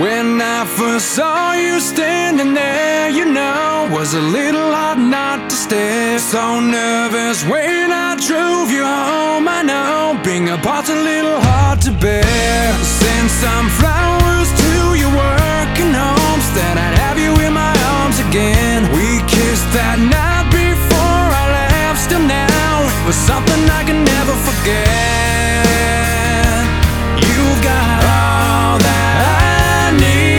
When I first saw you standing there, you know, was a little hard not to stare. So nervous when I drove you home, I know being apart's a little hard to bear. Send some flowers to your working homes, that I'd have you in my arms again. We kissed that night before I left, still now it was something I can never forget. You've got all that I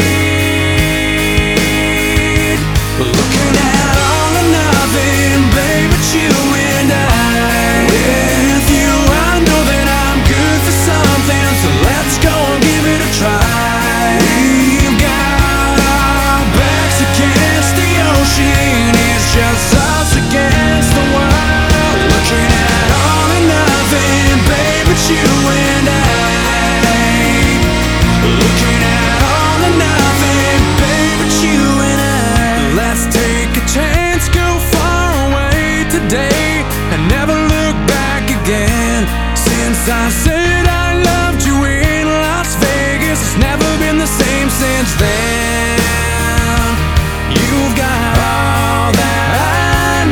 need. Looking at all or nothing, babe, it's you and I. With you, I know that I'm good for something, so let's go and give it a try. We've got our backs against the ocean, it's just us against the world. Looking at all or nothing, babe, it's you and I. Looking at all or nothing, babe, it's you and I. Let's take a chance, go far away today, and never look back again. Since I said I loved you in Las Vegas, it's never been the same since then. You've got all that I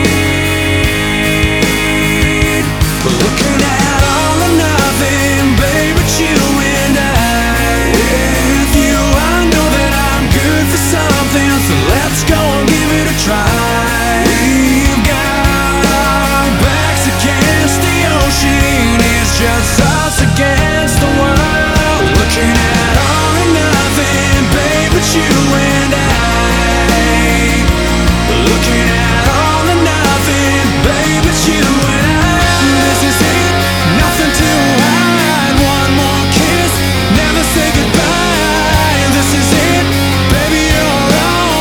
need. Looking at all or nothing, babe, it's you and I. With you, I know that I'm good for something, so let's go and give it a try. We've got our backs against the ocean, it's just us against the world. Looking at all or nothing, babe, it's you and I. Looking at all or nothing, babe, it's you and I. This is it, nothing to hide. One more kiss, never say goodbye. This is it, baby, you're all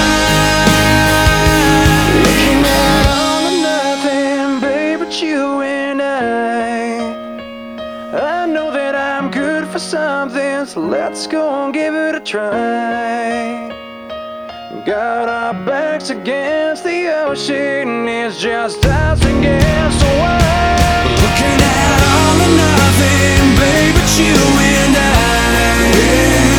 mine. Looking at all or nothing, babe, it's you and I know that I'm good for something, so let's go and give it a try. Got our backs against the ocean, it's just us against the world. Looking at all or nothing, babe, it's you and I.